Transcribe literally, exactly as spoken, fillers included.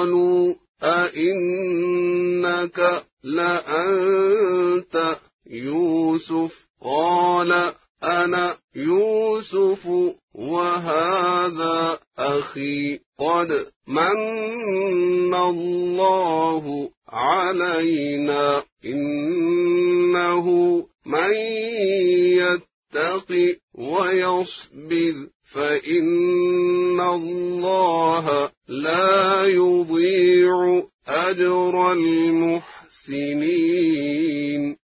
قالوا أئنك لأنت يوسف قال أنا يوسف وهذا أخي قد من الله علينا إنه من يتق ويصبر فإن الله لا يضيع أجر المحسنين